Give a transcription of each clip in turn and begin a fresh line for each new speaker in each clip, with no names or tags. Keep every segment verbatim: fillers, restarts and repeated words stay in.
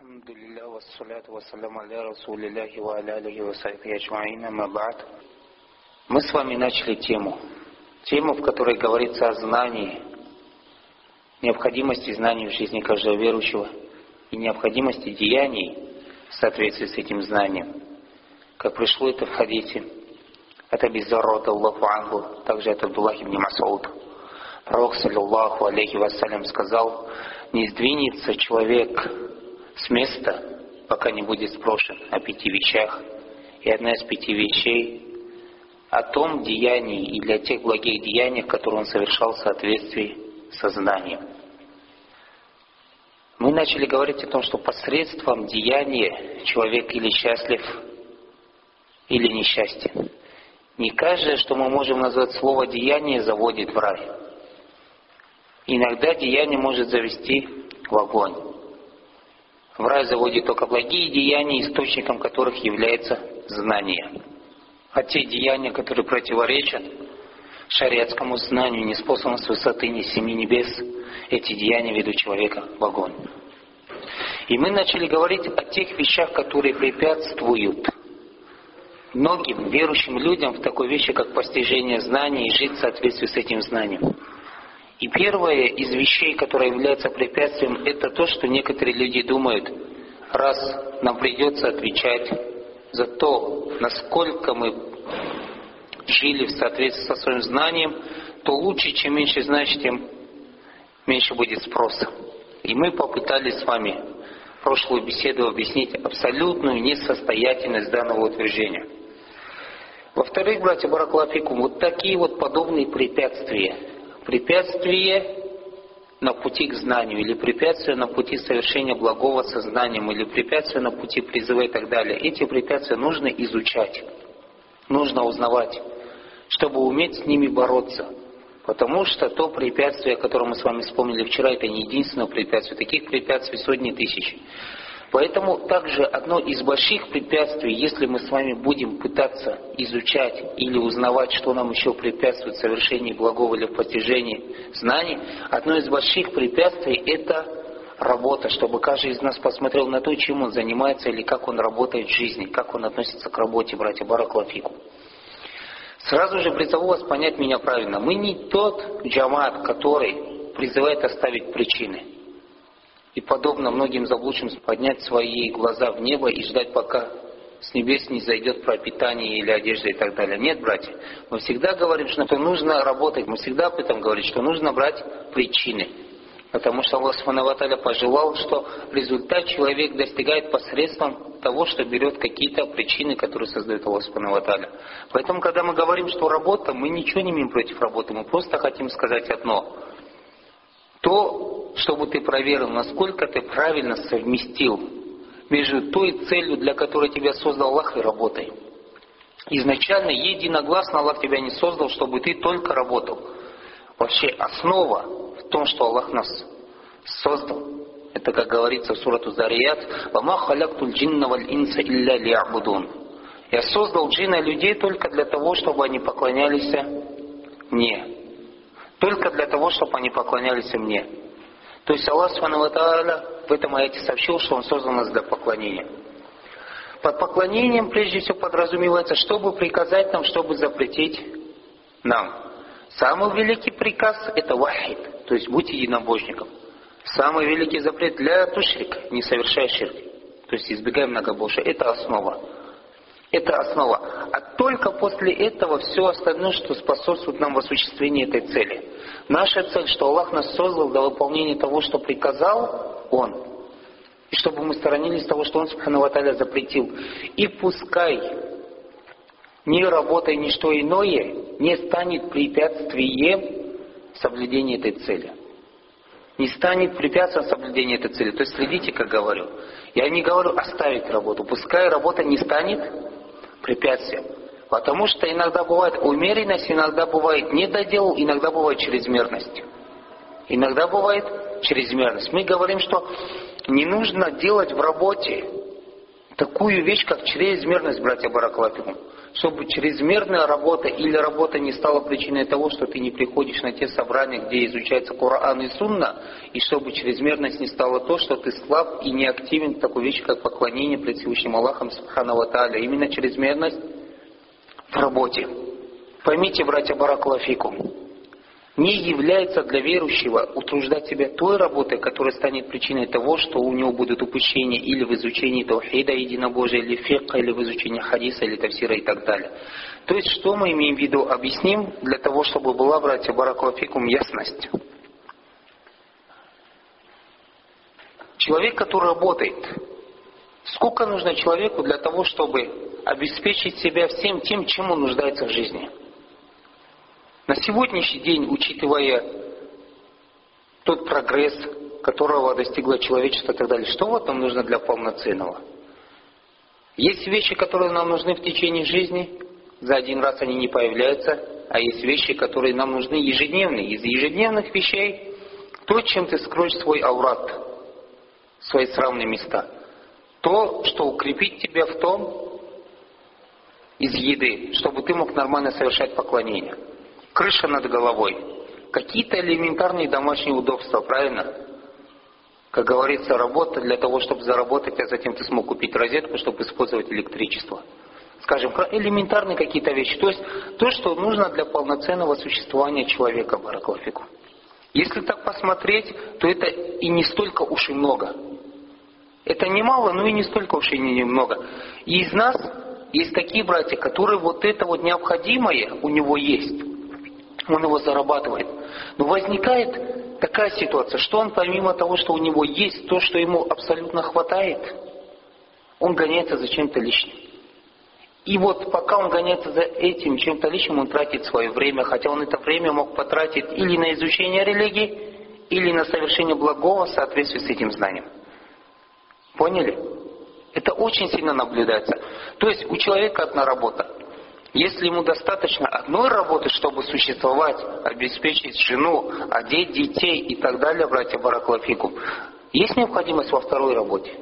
Альхамдулилля, вассаляту вассаляму аля расулилляхи ва аля алихи ва сахбихи аджмаин, амма ба'д. Мы с вами начали тему. Тему, в которой говорится о знании, необходимости знаний в жизни каждого верующего и необходимости деяний в соответствии с этим знанием. Как пришло это в хадисе от Аби Зарра радиллаху анху, также от Абдуллаха ибн Мас'уда. Пророк, саллаллаху алейхи вассалям, сказал: не сдвинется человек с места, пока не будет спрошен о пяти вещах. И одна из пяти вещей о том деянии или о тех благих деяниях, которые он совершал в соответствии со знанием. Мы начали говорить о том, что посредством деяния человек или счастлив, или несчастен. Не каждое, что мы можем назвать слово «деяние», заводит в рай. Иногда деяние может завести в огонь. В рай заводит только благие деяния, источником которых является знание. А те деяния, которые противоречат шариатскому знанию, не способны с высоты ни семи небес, эти деяния ведут человека в огонь. И мы начали говорить о тех вещах, которые препятствуют многим верующим людям в такой вещи, как постижение знаний и жить в соответствии с этим знанием. И первое из вещей, которое является препятствием, это то, что некоторые люди думают: раз нам придется отвечать за то, насколько мы жили в соответствии со своим знанием, то лучше, чем меньше знаешь, тем меньше будет спроса. И мы попытались с вами в прошлую беседу объяснить абсолютную несостоятельность данного утверждения. Во-вторых, братья баракаллаху фикум, вот такие вот подобные препятствия, препятствия на пути к знанию, или препятствия на пути совершения благого сознанием, или препятствия на пути призыва и так далее. Эти препятствия нужно изучать, нужно узнавать, чтобы уметь с ними бороться. Потому что то препятствие, которое мы с вами вспомнили вчера, это не единственное препятствие. Таких препятствий сотни тысяч. Поэтому также одно из больших препятствий, если мы с вами будем пытаться изучать или узнавать, что нам еще препятствует в совершении благого или в постижении знаний, одно из больших препятствий – это работа, чтобы каждый из нас посмотрел на то, чем он занимается или как он работает в жизни, как он относится к работе, братья баракаллаху фикум. Сразу же призову вас понять меня правильно. Мы не тот джамаат, который призывает оставить причины. И подобно многим заблудшим поднять свои глаза в небо и ждать, пока с небес не зайдет пропитание или одежда и так далее. Нет, братья, мы всегда говорим, что нужно работать, мы всегда об этом говорим, что нужно брать причины. Потому что Аллах субхану ва тааля пожелал, что результат человек достигает посредством того, что берет какие-то причины, которые создает Аллах субхану ва тааля. Поэтому, когда мы говорим, что работа, мы ничего не имеем против работы, мы просто хотим сказать одно. То, чтобы ты проверил, насколько ты правильно совместил между той целью, для которой тебя создал Аллах, и работой. Изначально, единогласно Аллах тебя не создал, чтобы ты только работал. Вообще основа в том, что Аллах нас создал, это, как говорится в сурату Зарият: «Вама халяктуль джинна валь инса илля ли'абудун». Я создал джинна и людей только для того, чтобы они поклонялись мне. Только для того, чтобы они поклонялись мне. То есть Аллах субхану ва тааля в этом аяте сообщил, что Он создал нас для поклонения. Под поклонением прежде всего подразумевается, чтобы приказать нам, чтобы запретить нам. Самый великий приказ – это вахид, то есть будь единобожником. Самый великий запрет для тушрик, не совершай ширк, то есть избегай многобожия. Это основа. Это основа. А только после этого все остальное, что способствует нам в осуществлении этой цели. Наша цель, что Аллах нас создал для выполнения того, что приказал Он, и чтобы мы сторонились того, что Он субхану ва тааля запретил. И пускай ни работа и ничто иное не станет препятствием соблюдения этой цели. Не станет препятствием соблюдения этой цели. То есть следите, как говорю. Я не говорю оставить работу. Пускай работа не станет препятствием. Потому что иногда бывает умеренность, иногда бывает недодел, иногда бывает чрезмерность. Иногда бывает чрезмерность. Мы говорим, что не нужно делать в работе такую вещь, как чрезмерность, братья баракаллаху фикум. чтобы чрезмерная работа или работа не стала причиной того, что ты не приходишь на те собрания, где изучается Коран и Сунна, и чтобы чрезмерность не стала то, что ты слаб и не активен в такой вещи, как поклонение пред Всевышним Аллахом Субхану ва Тааля. Именно чрезмерность в работе. Поймите, братья, баракаллаху фикум, не является для верующего утруждать себя той работой, которая станет причиной того, что у него будут упущения или в изучении таухида, единобожия, или фикха, или в изучении хадиса, или тафсира и так далее. То есть, что мы имеем в виду, объясним, для того, чтобы была, братья, баракаллаху фикум, ясность. Человек, который работает, сколько нужно человеку для того, чтобы обеспечить себя всем тем, чем он нуждается в жизни? На сегодняшний день, учитывая тот прогресс, которого достигло человечество и так далее, что вот нам нужно для полноценного? Есть вещи, которые нам нужны в течение жизни, за один раз они не появляются, а есть вещи, которые нам нужны ежедневные. Из ежедневных вещей то, чем ты скроешь свой аврат, свои срамные места. То, что укрепит тебя в том, из еды, чтобы ты мог нормально совершать поклонение. Крыша над головой. Какие-то элементарные домашние удобства, правильно? Как говорится, работа для того, чтобы заработать, а затем ты смог купить розетку, чтобы использовать электричество. Скажем, элементарные какие-то вещи. То есть, то, что нужно для полноценного существования человека, баракаллаху фикум. Если так посмотреть, то это и не столько уж и много. Это немало, но и не столько уж и немного. И из нас есть такие братья, которые вот это вот необходимое у него есть. Он его зарабатывает. Но возникает такая ситуация, что он помимо того, что у него есть то, что ему абсолютно хватает, он гоняется за чем-то лишним. И вот пока он гоняется за этим чем-то лишним, он тратит свое время, хотя он это время мог потратить или на изучение религии, или на совершение благого в соответствии с этим знанием. Поняли? Это очень сильно наблюдается. То есть у человека одна работа. Если ему достаточно одной работы, чтобы существовать, обеспечить жену, одеть детей и так далее, братья баракаллаху фикум, есть необходимость во второй работе?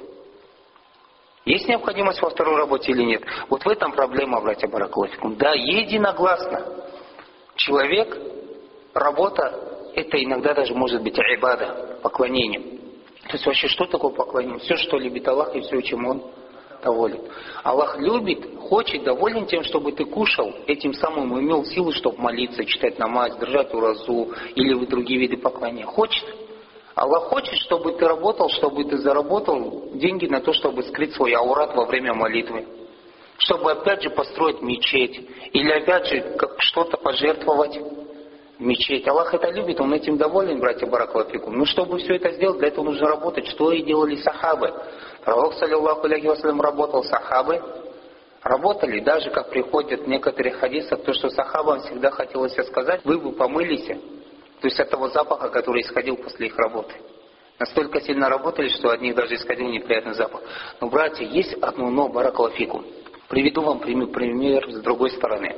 Есть необходимость во второй работе или нет? Вот в этом проблема, братья баракаллаху фикум. Да, единогласно. Человек, работа, это иногда даже может быть айбада, поклонение. То есть вообще что такое поклонение? Все, что любит Аллах, и все, чем Он доволен. Аллах любит, хочет, доволен тем, чтобы ты кушал, этим самым имел силу, чтобы молиться, читать намаз, держать уразу или в другие виды поклонения. Хочет. Аллах хочет, чтобы ты работал, чтобы ты заработал деньги на то, чтобы скрыть свой аурат во время молитвы. Чтобы опять же построить мечеть. Или опять же как что-то пожертвовать в мечеть. Аллах это любит, Он этим доволен, братья баракаллаху фикум. Но чтобы все это сделать, для этого нужно работать. Что и делали сахабы. Пророк, саллиллаху алейхи вассалям, работал, сахабы работали. Даже как приходят в некоторых хадисах, то, что сахабам всегда хотелось сказать, вы бы помылись. То есть от того запаха, который исходил после их работы. Настолько сильно работали, что от них даже исходил неприятный запах. Но, братья, есть одно но, баракаллаху фикум. Приведу вам пример с другой стороны.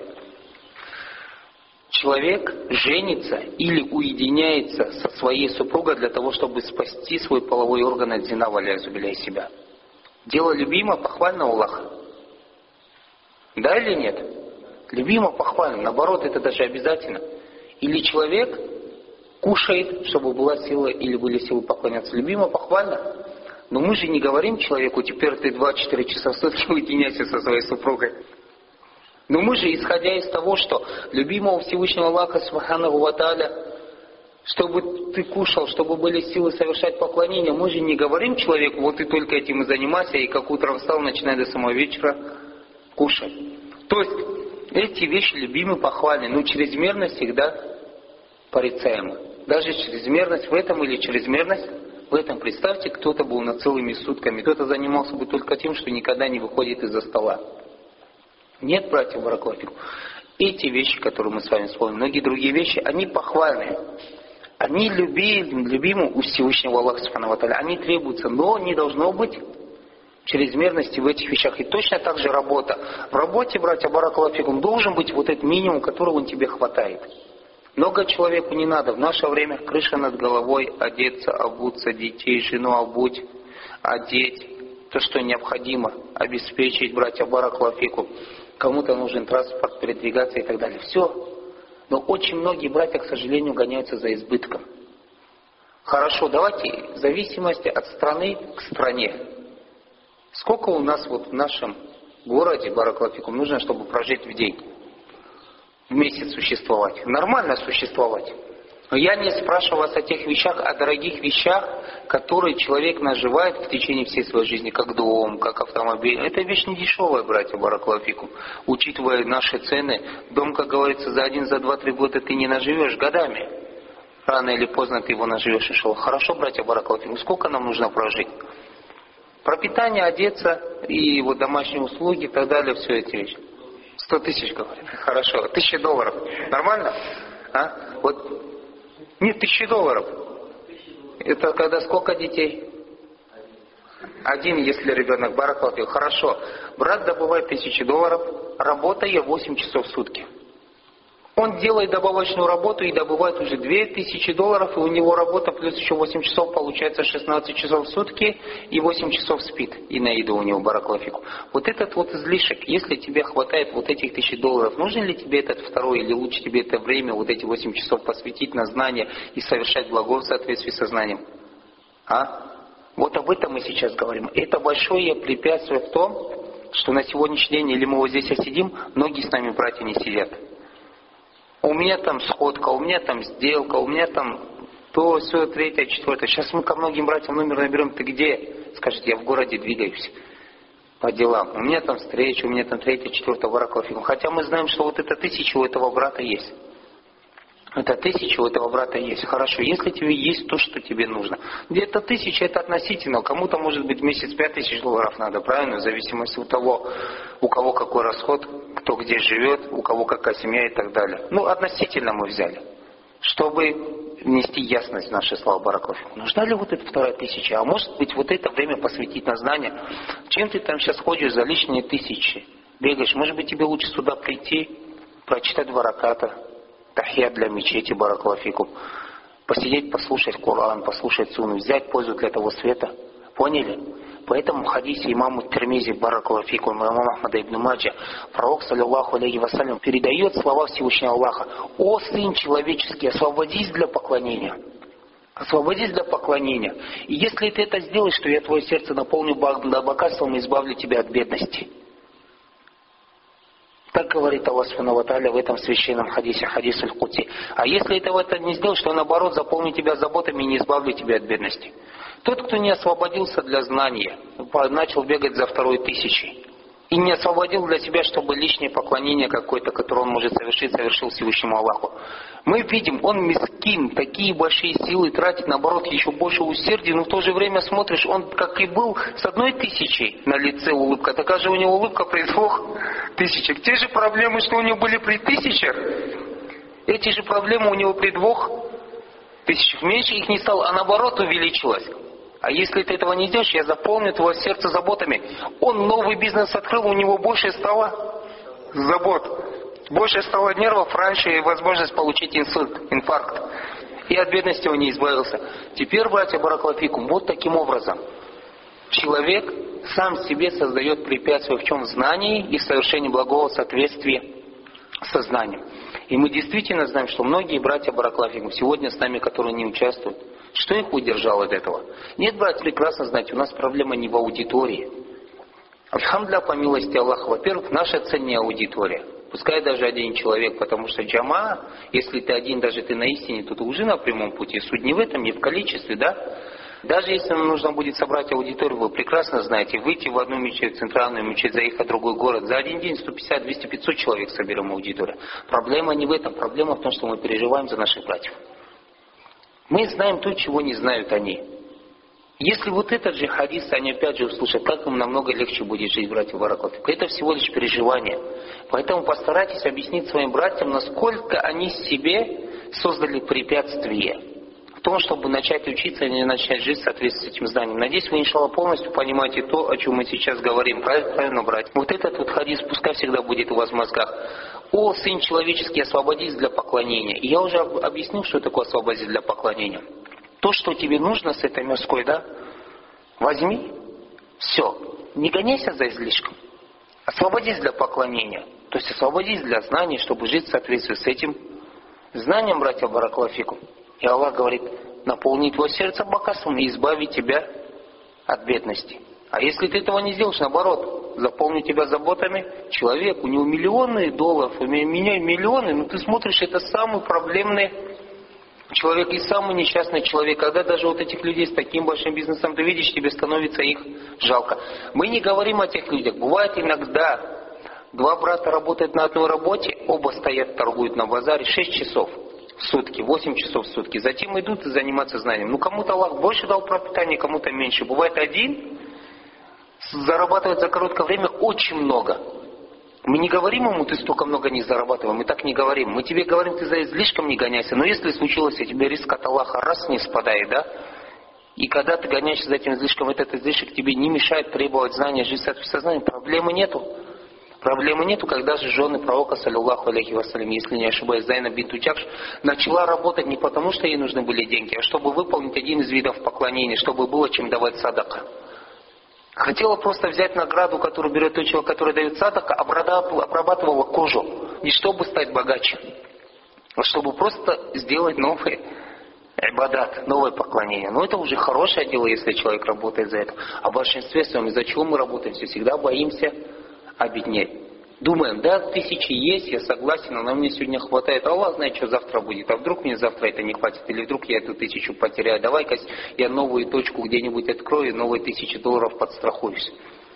Человек женится или уединяется со своей супругой для того, чтобы спасти свой половой орган от зина, валяя зубиля себя. Дело любимо, похвально у Аллаха. Да или нет? Любимо, похвально. Наоборот, это даже обязательно. Или человек кушает, чтобы была сила или были силы поклоняться. Любимо, похвально. Но мы же не говорим человеку, теперь ты два-четыре часа в сутки уединяйся со своей супругой. Но мы же, исходя из того, что любимого Всевышнего Аллаха, Субханаху ва Тааля, чтобы ты кушал, чтобы были силы совершать поклонение, мы же не говорим человеку, вот ты только этим и занимайся, и как утром встал, начинай до самого вечера кушать. То есть, эти вещи любимы, похвальны, но чрезмерность всегда порицаема. Даже чрезмерность в этом или чрезмерность в этом. Представьте, кто-то был над целыми сутками, кто-то занимался бы только тем, что никогда не выходит из-за стола. Нет, братья баракаллаху фикум. Эти вещи, которые мы с вами вспомним, многие другие вещи, они похвальные. Они любимы, любимы у Всевышнего Аллаха Субхану ва Тааля. Они требуются, но не должно быть чрезмерности в этих вещах. И точно так же работа. В работе, братья баракаллаху фикум, должен быть вот этот минимум, которого тебе хватает. Много человеку не надо. В наше время крыша над головой, одеться, обуться, детей, жену обуть, одеть. То, что необходимо обеспечить, братья баракаллаху фикум. кому-то нужен транспорт, передвигаться и так далее. Все. Но очень многие братья, к сожалению, гоняются за избытком. Хорошо, давайте в зависимости от страны к стране. Сколько у нас вот в нашем городе, баракаллаху фикум, нужно, чтобы прожить в день? В месяц существовать? Нормально существовать. Но я не спрашиваю вас о тех вещах, о дорогих вещах, которые человек наживает в течение всей своей жизни, как дом, как автомобиль. Это вещь не дешевая, братья, баракаллаху фикум. Учитывая наши цены, дом, как говорится, за один, за два, три года ты не наживешь годами. Рано или поздно ты его наживешь, иншаллах. Хорошо, братья, баракаллаху фикум, сколько нам нужно прожить? Пропитание, одеться и вот домашние услуги и так далее, все эти вещи. Сто тысяч, говорят. Хорошо. Тысяча долларов. Нормально? А? Вот. Нет, тысячи долларов. Это когда сколько детей? Один, если ребенок, баракаллаху фикум. Хорошо. Брат добывает тысячи долларов, работая восемь часов в сутки. Он делает добавочную работу и добывает уже две тысячи долларов, и у него работа плюс еще восемь часов, получается шестнадцать часов в сутки, и восемь часов спит, и на еду у него, баракаллаху фикум. Вот этот вот излишек, если тебе хватает вот этих тысяч долларов, нужно ли тебе этот второй, или лучше тебе это время, вот эти восемь часов посвятить на знание и совершать благо в соответствии со знанием? А? Вот об этом мы сейчас говорим. Это большое препятствие в том, что на сегодняшний день, или мы вот здесь сидим, многие с нами братья не сидят. У меня там сходка, у меня там сделка, у меня там то, все, третье, четвертое. Сейчас мы ко многим братьям номер наберем. Ты где? Скажете, я в городе двигаюсь по делам. У меня там встреча, у меня там третье, четвертое, баракаллаху фикум. Хотя мы знаем, что вот эта тысяча у этого брата есть. Это тысяча у этого брата есть. Хорошо, если тебе есть то, что тебе нужно. Где-то тысяча, это относительно. Кому-то, может быть, в месяц пять тысяч долларов надо, правильно? В зависимости от того, у кого какой расход, кто где живет, у кого какая семья и так далее. Ну, относительно мы взяли. Чтобы внести ясность в наши слова, баракаллаху фикум. Нужна ли вот эта вторая тысяча? А может быть, вот это время посвятить на знание? Чем ты там сейчас ходишь за лишние тысячи? Бегаешь? Может быть, тебе лучше сюда прийти, прочитать два раката, тахьят для мечети, баракаллаху фикум. Посидеть, послушать Коран, послушать сунну, взять пользу для того света. Поняли? Поэтому в хадисе имаму Тирмизи, баракаллаху фикум, имама Ахмада ибн Маджа, пророк, саллиллаху алейхи вассалям, передает слова Всевышнего Аллаха: «О сын человеческий, освободись для поклонения». Освободись для поклонения. И если ты это сделаешь, то я твое сердце наполню богатством и избавлю тебя от бедности. Так говорит Аллах Субхану ва Тааля в этом священном хадисе, хадис аль-Кудси. А если этого это не сделаешь, то наоборот заполню тебя заботами и не избавлю тебя от бедности. Тот, кто не освободился для знания, начал бегать за второй тысячей, и не освободил для себя, чтобы лишнее поклонение какое-то, которое он может совершить, совершил Всевышнему Аллаху. Мы видим, он мискин, такие большие силы тратит, наоборот, еще больше усердия, но в то же время смотришь, он как и был с одной тысячей на лице улыбка, такая же у него улыбка при двух тысячах. Те же проблемы, что у него были при тысячах, эти же проблемы у него при двух тысячах. Меньше их не стало, а наоборот увеличилось. А если ты этого не делаешь, я заполню твое сердце заботами. Он новый бизнес открыл, у него больше стало забот. Больше стало нервов, раньше и возможность получить инсульт, инфаркт. И от бедности он не избавился. Теперь, братья, баракаллаху фикум, вот таким образом человек сам себе создает препятствия в чем? В знании и в совершении благого соответствия со знанием. И мы действительно знаем, что многие братья баракаллаху фикум сегодня с нами, которые не участвуют, что их удержало от этого? Нет, братья, прекрасно знаете, у нас проблема не в аудитории. Альхамдулилля, по милости Аллаха, во-первых, наша цель не аудитория. Пускай даже один человек, потому что джама, если ты один, даже ты на истине, то ты уже на прямом пути. Суть не в этом, не в количестве, да? Даже если нам нужно будет собрать аудиторию, вы прекрасно знаете, выйти в одну мечеть, центральную мечеть, заехать в другой город, за один день сто пятьдесят, двести, пятьсот человек соберем аудиторию. Проблема не в этом, проблема в том, что мы переживаем за наших братьев. Мы знаем то, чего не знают они. Если вот этот же хадис они опять же услышат, как им намного легче будет жить, братья баракаллаху фикум. Это всего лишь переживание. Поэтому постарайтесь объяснить своим братьям, насколько они себе создали препятствие в том, чтобы начать учиться и не начать жить в соответствии с этим знанием. Надеюсь, вы, иншаллах, полностью понимаете то, о чем мы сейчас говорим. Правильно, правильно, братья? Вот этот вот хадис пускай всегда будет у вас в мозгах. «О, сын человеческий, освободись для поклонения». И я уже объяснил, что такое освободись для поклонения. То, что тебе нужно с этой мирской, да, возьми, все, не гоняйся за излишком, освободись для поклонения. То есть освободись для знаний, чтобы жить в соответствии с этим знанием, братья баракаллаху фикум. И Аллах говорит: наполни твое сердце богатством и избави тебя от бедности. А если ты этого не сделаешь, наоборот, заполню тебя заботами, человек, у него миллионы долларов, у меня миллионы, но ты смотришь, это самый проблемный человек и самый несчастный человек. Когда даже вот этих людей с таким большим бизнесом ты видишь, тебе становится их жалко. Мы не говорим о тех людях. Бывает иногда два брата работают на одной работе, оба стоят, торгуют на базаре шесть часов в сутки, восемь часов в сутки. Затем идут заниматься знанием. Ну, кому-то Аллах больше дал пропитание, кому-то меньше. Бывает один зарабатывает за короткое время очень много. Мы не говорим ему: ты столько много не зарабатывай. Мы так не говорим. Мы тебе говорим: ты за излишком не гоняйся. Но если случилось, и тебе риск от Аллаха раз не спадает, да? И когда ты гоняешься за этим излишком, этот излишек тебе не мешает требовать знания, жить в сознании, проблемы нету. Проблемы нету, когда же жены пророка, саллиллаху алейхи вассалям, если не ошибаюсь, Зайнаб бинт Джахш, начала работать не потому, что ей нужны были деньги, а чтобы выполнить один из видов поклонения, чтобы было чем давать садака. Хотела просто взять награду, которую берет тот человек, который дает садака, обрабатывала кожу. Не чтобы стать богаче, а чтобы просто сделать новый ибадат, новое поклонение. Но это уже хорошее дело, если человек работает за это. А в большинстве своем, из-за чего мы работаем, все всегда боимся обеднеть. Думаем: да, тысячи есть, я согласен, но мне сегодня хватает. Аллах знает, что завтра будет. А вдруг мне завтра это не хватит? Или вдруг я эту тысячу потеряю? Давай-ка я новую точку где-нибудь открою, новые тысячи долларов подстрахуюсь.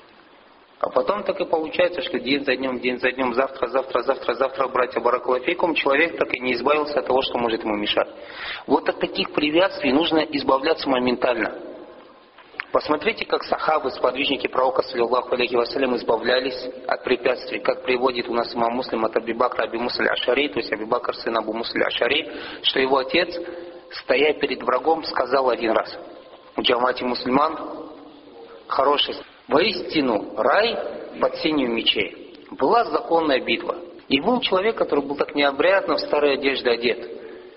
А потом так и получается, что день за днем, день за днем, завтра, завтра, завтра, завтра, братья баракаллаху фикум, человек так и не избавился от того, что может ему мешать. Вот от таких привязанностей нужно избавляться моментально. Посмотрите, как сахабы, сподвижники пророка, саллиллаху алейхи вассалям, избавлялись от препятствий. Как приводит у нас имам Муслим от Аби Бакра Аби Муса аль-Ашари, то есть Аби Бакр, сын Абу Муса аль-Ашари, что его отец, стоя перед врагом, сказал один раз в джамате мусульман: хороший, воистину рай под сенью мечей. Была законная битва. И был человек, который был так необрядно в старой одежде одет.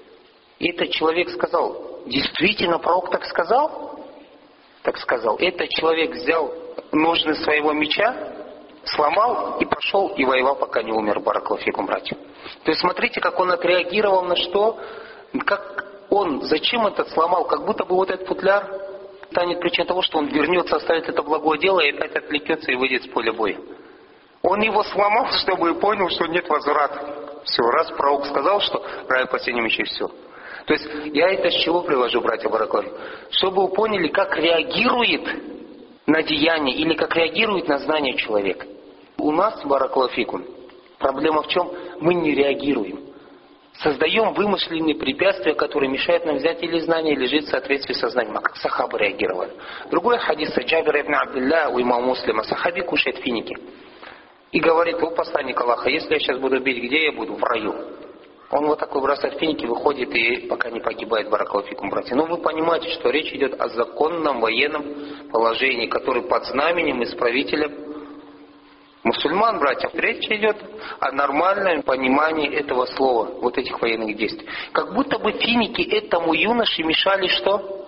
И этот человек сказал: действительно, пророк так сказал? Так сказал. Этот человек взял ножны своего меча, сломал и пошел и воевал, пока не умер, баракаллаху фикум, братья. То есть смотрите, как он отреагировал на что, как он, зачем этот сломал, как будто бы вот этот футляр станет причиной того, что он вернется, оставит это благое дело и опять отвлекется и выйдет с поля боя. Он его сломал, чтобы понял, что нет возврата. Все, раз пророк сказал, что рай под сенью мечей, все. То есть я это с чего привожу, братья баракаллаху? Чтобы вы поняли, как реагирует на деяние или как реагирует на знание человек. У нас, баракаллаху фикум, проблема в чем? Мы не реагируем. Создаем вымышленные препятствия, которые мешают нам взять или знание, или жить в соответствии со знанием. А как сахабы реагировали? Другой хадис Джабира ибн Абдилля у имама Муслима. Сахаби кушает финики. И говорит: о посланник Аллаха, если я сейчас буду бить, где я буду? В раю. Он вот такой бросает финики, выходит и пока не погибает, баракаллаху фикум, братья. Но вы понимаете, что речь идет о законном военном положении, который под знаменем исправителя мусульман, братья. Речь идет о нормальном понимании этого слова, вот этих военных действий. Как будто бы финики этому юноше мешали что?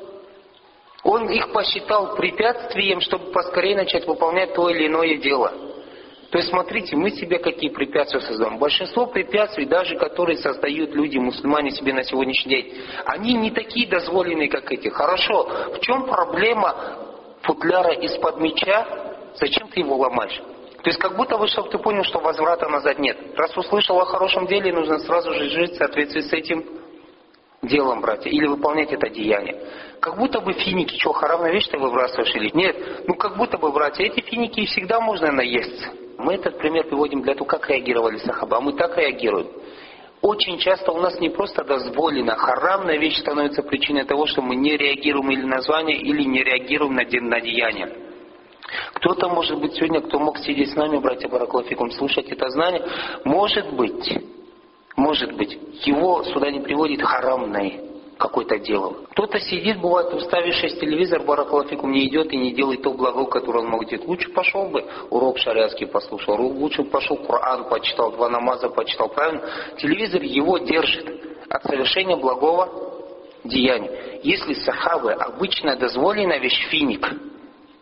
Он их посчитал препятствием, чтобы поскорее начать выполнять то или иное дело. То есть смотрите, мы себе какие препятствия создаем. Большинство препятствий, даже которые создают люди, мусульмане себе на сегодняшний день, они не такие дозволенные, как эти. Хорошо, в чем проблема футляра из-под меча? Зачем ты его ломаешь? То есть как будто бы, чтобы ты понял, что возврата назад нет. Раз услышал о хорошем деле, нужно сразу же жить в соответствии с этим делом, братья, или выполнять это деяние. Как будто бы финики, что, харамная вещь ты выбрасываешь или нет? Ну как будто бы, братья, эти финики всегда можно наесться. Мы этот пример приводим для того, как реагировали сахаба, а мы так реагируем. Очень часто у нас не просто дозволено, харамная вещь становится причиной того, что мы не реагируем или на звание, или не реагируем на, де- на деяние. Кто-то, может быть, сегодня, кто мог сидеть с нами, братья баракаллаху фикум, слушать это знание, может быть, может быть, его сюда не приводит харамное какое-то дело. Кто-то сидит, бывает, уставившись телевизор, баракаллаху фикум, не идет и не делает то благо, которое он мог делать. Лучше пошел бы, урок шариатский послушал, лучше пошел Коран почитал, два намаза почитал, правильно? Телевизор его держит от совершения благого деяния. Если сахабы обычно дозволенная вещь финик,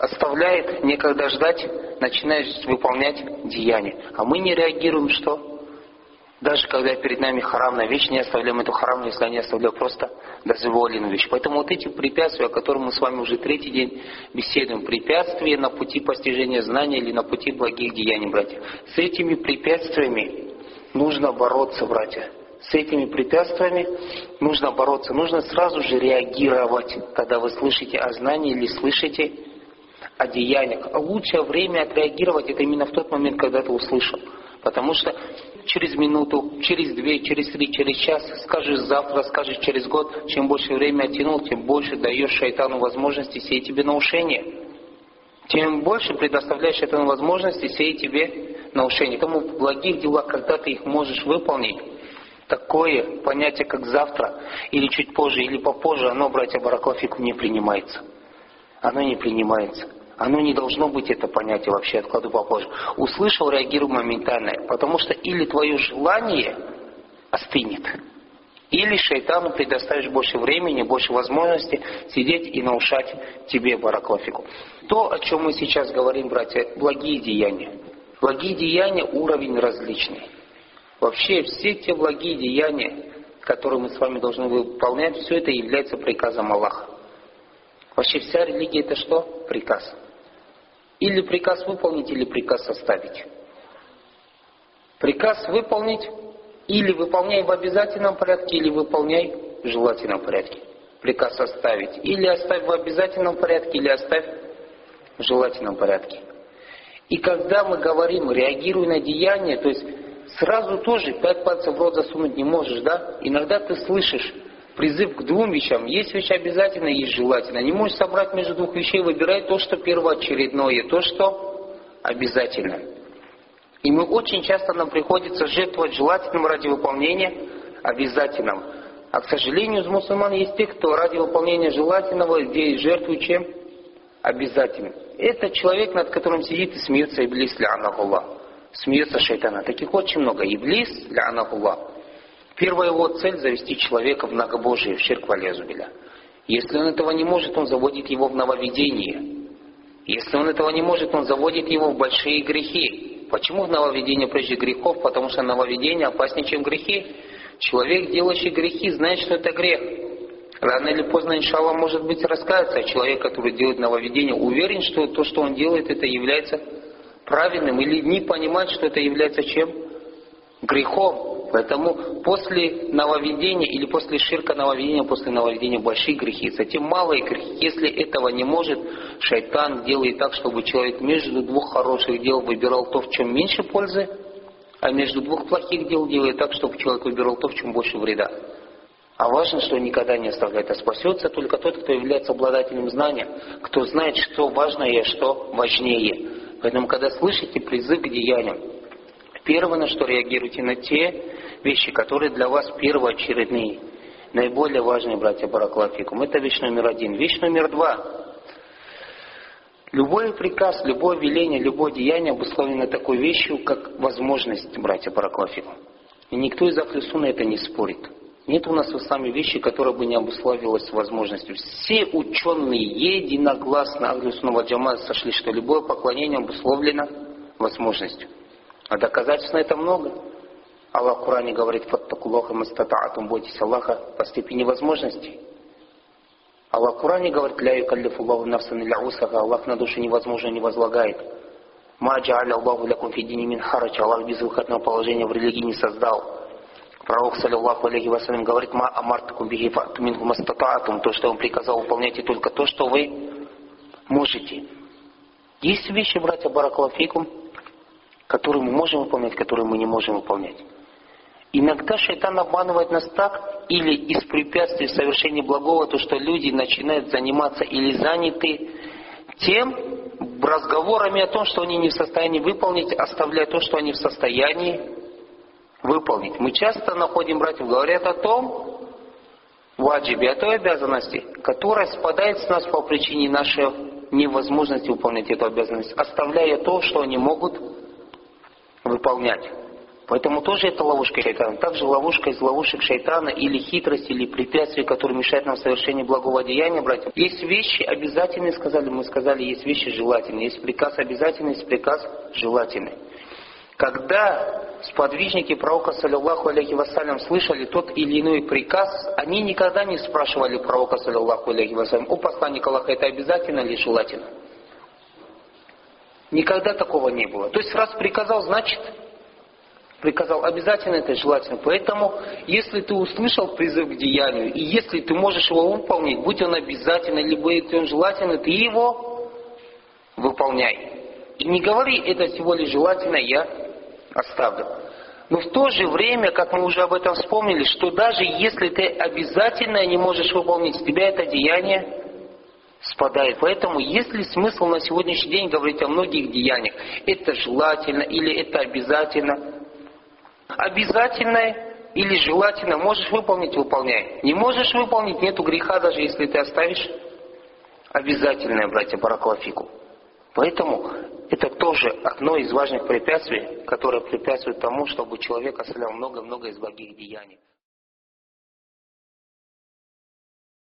оставляет, некогда ждать, начинаешь выполнять деяния. А мы не реагируем, что? Даже когда перед нами харамная вещь, не оставляем эту харамную, если не оставляем просто дозволенную вещь. Поэтому вот эти препятствия, о которых мы с вами уже третий день беседуем, препятствия на пути постижения знания или на пути благих деяний, братья. С этими препятствиями нужно бороться, братья. С этими препятствиями нужно бороться. Нужно сразу же реагировать, когда вы слышите о знании или слышите о деяниях. А лучшее время отреагировать это именно в тот момент, когда ты услышал. Потому что через минуту, через две, через три, через час, скажешь завтра, скажешь через год, чем больше время оттянул, тем больше даешь шайтану возможности сеять тебе наушение. Тем больше предоставляешь шайтану возможности сеять тебе наушение. Тому в благих делах, когда ты их можешь выполнить, такое понятие, как завтра, или чуть позже, или попозже, оно, братья баракаллаху, не принимается. Оно не принимается. Оно не должно быть, это понятие, вообще откладу попозже. Услышал, реагируй моментально. Потому что или твое желание остынет, или шайтану предоставишь больше времени, больше возможности сидеть и наушать тебе, баракаллаху. То, о чем мы сейчас говорим, братья, благие деяния. Благие деяния уровень различный. Вообще все те благие деяния, которые мы с вами должны выполнять, все это является приказом Аллаха. Вообще вся религия это что? Приказ. Или приказ выполнить, или приказ оставить. Приказ выполнить, или выполняй в обязательном порядке, или выполняй в желательном порядке. Приказ оставить. Или оставь в обязательном порядке, или оставь в желательном порядке. И когда мы говорим, реагируй на деяние, то есть сразу тоже пять пальцев в рот засунуть не можешь, да? Иногда ты слышишь призыв к двум вещам. Есть вещь обязательная, есть желательная. Не можешь собрать между двух вещей, выбирай то, что первоочередное, то, что обязательно. И мы очень часто нам приходится жертвовать желательным ради выполнения обязательным. А, к сожалению, из мусульман есть те, кто ради выполнения желательного здесь жертвует чем? Обязательным. Это человек, над которым сидит и смеется Иблис, ля-анахуллах. Смеется шайтана. Таких очень много. Иблис, ля-анахуллах. Первая его цель — завести человека в многобожие, в ширк валязубиля. Если он этого не может, он заводит его в нововведение. Если он этого не может, он заводит его в большие грехи. Почему в нововведение прежде грехов? Потому что нововведение опаснее, чем грехи. Человек, делающий грехи, знает, что это грех. Рано или поздно, иншаллах, может быть, раскается. А человек, который делает нововведение, уверен, что то, что он делает, это является правильным. Или не понимает, что это является чем? Грехом. Поэтому после нововведения или после ширка нововведения, после нововведения большие грехи, затем малые грехи. Если этого не может, шайтан делает так, чтобы человек между двух хороших дел выбирал то, в чем меньше пользы, а между двух плохих дел делает так, чтобы человек выбирал то, в чем больше вреда. А важно, что никогда не оставляет. А спасется только тот, кто является обладателем знания, кто знает, что важно и что важнее. Поэтому, когда слышите призыв к деяниям, первое, на что реагируйте, на те вещи, которые для вас первоочередные, наиболее важные, братья баракаллаху. Это вещь номер один. Вещь номер два. Любой приказ, любое веление, любое деяние обусловлено такой вещью, как возможность, братья баракаллаху. И никто из ахли сунна это не спорит. Нет у нас в исламе вещи, которая бы не обусловилась возможностью. Все ученые единогласно ахли сунна валь джамаат сошли, что любое поклонение обусловлено возможностью. А доказательств на это много. Аллах в Коране говорит: «Фаттакуллаха мастата'атум», бойтесь Аллаха по степени возможностей. Аллах в Коране говорит: «Ля юкаллифуллаху нафсан илля усаха», Аллах на душу невозможно не возлагает. «Ма джа'аля Аллаху лякум фи дини мин харадж», Аллах безвыходного положения в религии не создал. Пророк, саллиллаху алейхи вассалям, говорит: «Ма амартакум бихи фa'ту минху мастата'атум», то, что он приказал, выполняйте только то, что вы можете. Есть вещи, братья баракаллаху, которые мы можем выполнять, которые мы не можем выполнять. Иногда шайтан обманывает нас так, или из препятствий в совершении благого, то, что люди начинают заниматься или заняты тем разговорами о том, что они не в состоянии выполнить, оставляя то, что они в состоянии выполнить. Мы часто находим, братьев, говорят о том, ваджибе, о той обязанности, которая спадает с нас по причине нашей невозможности выполнять эту обязанность, оставляя то, что они могут выполнять. Поэтому тоже это ловушка шайтана. Также ловушка из ловушек шайтана или хитрость, или препятствие, которое мешает нам в совершении благого деяния, братья. Есть вещи обязательные, сказали, мы сказали, есть вещи желательные. Есть приказ обязательный, есть приказ желательный. Когда сподвижники пророка, саллиллаху алейхи вассалям, слышали тот или иной приказ, они никогда не спрашивали пророка, саллиллаху алейхи вассалям: о посланник Аллаха, это обязательно или желательно? Никогда такого не было. То есть раз приказал, значит приказал, обязательно это желательно. Поэтому, если ты услышал призыв к деянию, и если ты можешь его выполнить, будь он обязательный, либо будь он желательный, ты его выполняй. И не говори, это всего лишь желательно, я оставлю. Но в то же время, как мы уже об этом вспомнили, что даже если ты обязательно не можешь выполнить, с тебя это деяние спадает. Поэтому есть ли смысл на сегодняшний день говорить о многих деяниях? Это желательно или это обязательно? Обязательное или желательно можешь выполнить — выполняй. Не можешь выполнить — нету греха, даже если ты оставишь обязательное, братья, баракаллаху. Поэтому это тоже одно из важных препятствий, которое препятствует тому, чтобы человек оставлял много-много из благих деяний.